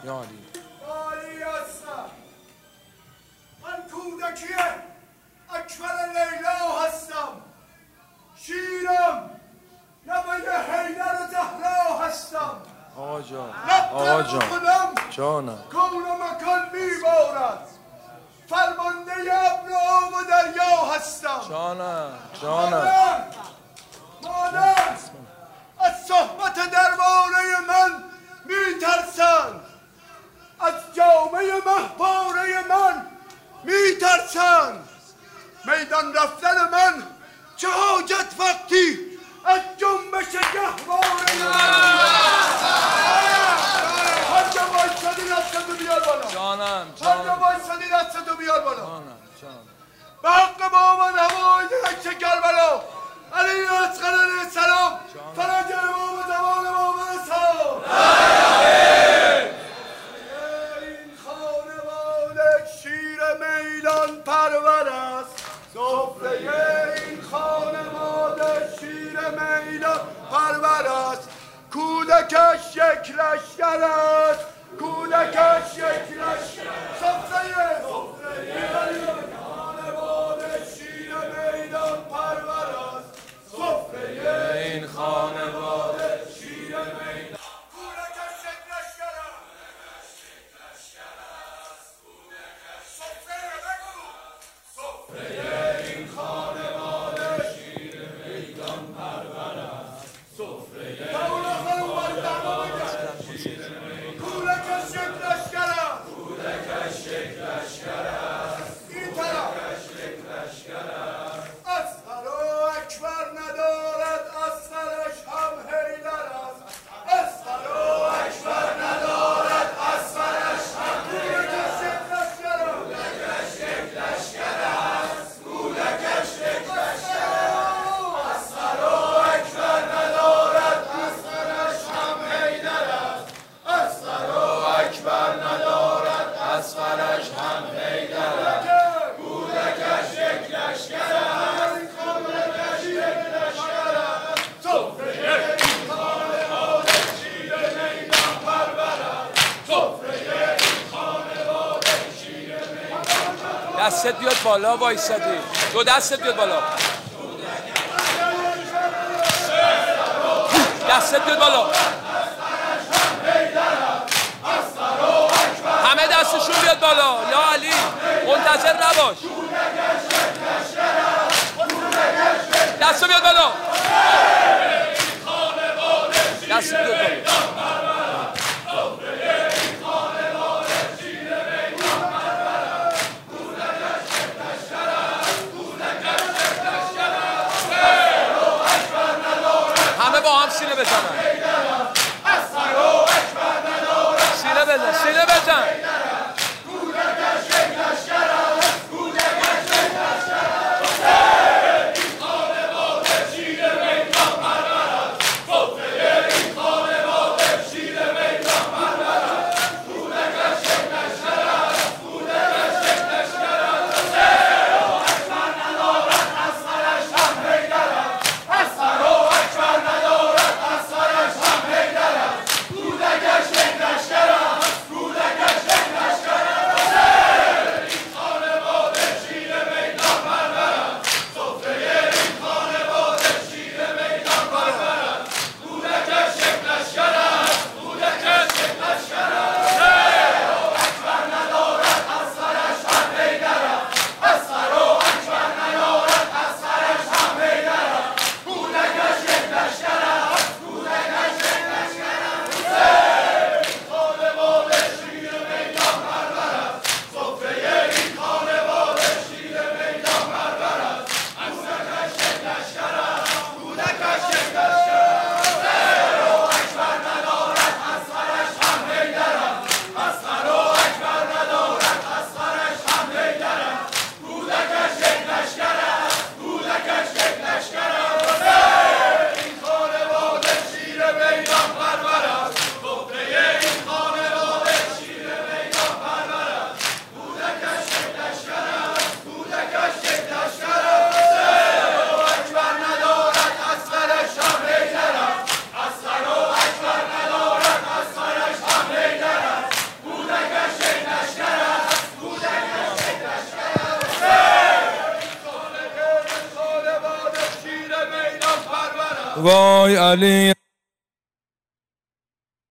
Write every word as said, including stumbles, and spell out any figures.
یا علی عالی هستم. من کودکی اکبر لیلا هستم. شیرم نوای حیدر و زهرا هستم. آقا جان آقا آقا جان خودم جانم کون و مکان میبارد. فرمانده ابر و آب و دریا هستم. جانم جانم مادر مادر از صحبت درباره من میترسند. از جامعه مهپاره من میترسند. میدان رفتن من چه حاجت وقتی از جنبش گهواره من. هر جا بایستادی دستتو بیار بالا. جانم هر جا جانم بایستادی دستتو بیار بالا. جانم جانم به حق بابا هوای درک کربلا علی اصغر علیه السلام فرج امام زمان امام رسال. این خانواده شیر میدان پرور است. سفره این خانواده شیر میدان پرور است. کودکش یک لشکر است. کودکش یک لشکر است. سفره سفره این خانواده شیر میدان کودکش یک لشکر است. سفره بگو سفره این خانواده شیر میدان پرور است. سفره کودکش یک لشکر است. کودکش یک لشکر است. این طرف اصغر و اکبر ندارد. اصغرش هم حیدر است. اصغر و اکبر ندارد. اصغرش هم کودکش یک لشکر است. کودکش یک لشکر است. کودکش یک لشکر است. اصغر و اکبر ندارد. اصغرش هم حیدر است. اصغر و اکبر ندارد. اصغرش هم حیدر است. کودکش یک لشکر است. دستت بیاد بالا وایسادی دو دستت بیاد بالا دستت بیاد بالا همه دستشون بیاد بالا یا علی منتظر نباش دستو بیاد بالا دست بیاد بالا همه با هم سینه بزنن سینه بزن سینه بزن وای علی